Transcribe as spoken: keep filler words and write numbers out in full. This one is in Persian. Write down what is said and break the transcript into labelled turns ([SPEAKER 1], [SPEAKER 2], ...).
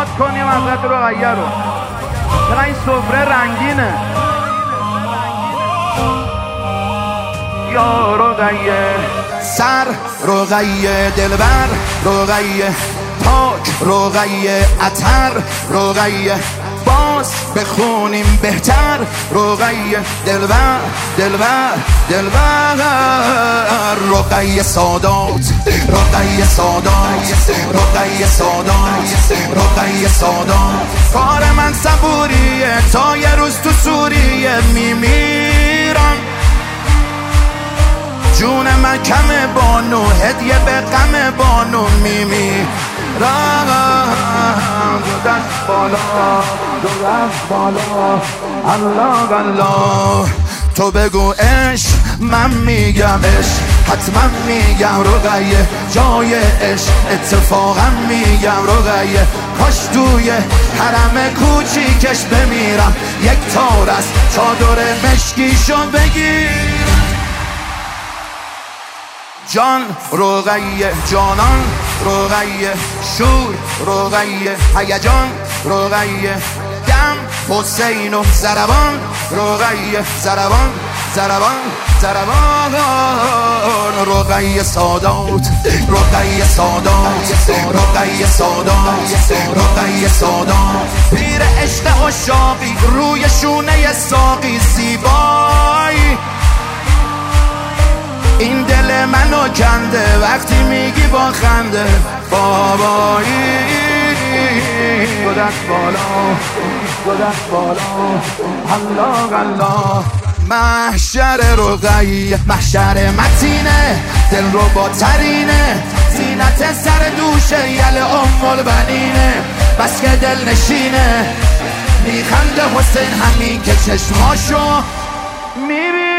[SPEAKER 1] یاد کنیم حضرت رقیه رو. چرا این سفره رنگینه. یا رقیه
[SPEAKER 2] سر رقیه، دلبر رقیه، پاک رقیه، عطر رقیه، باز بخونیم بهتر رقیه، دلبر دلبر دلبر رقیه سادات، رقیه سادات، رقیه سادات، رقیه سادات. کار من صبوریه تا یه روز تو سوریه میمیرم. جون من کم بانو، هدیه به غم بانو میمیرم. دو دست بالا، دو دست بالا، الله الله. تو بگو عشق، من میگم عشق، حتما میگم رقیه جای عشق، اتفاقا میگم رقیه کاش توی حرم کوچیکش بمیرم. یک تار از چادر مشکیشو بگیر. جان رقیه، جانان رقیه، شور رقیه، هیجان رقیه، دم حسین و زربان رقیه، زربان زربان زربان رقیه سادات، رقیه سادات، رقیه سادات، رقیه سادات. پیر عشق عشاقی روی شونه ساقی زیبایی، این دل منو کنده وقتی میگی با خنده بابایی. دو دست بالا، دو دست بالا، الله الله. محشر رقیه، محشر متینه، دل رو با ترینه، زینت سر دوشه یل ام البنینه، بس که دل نشینه، میخنده حسین همین که چشماشو میبینه.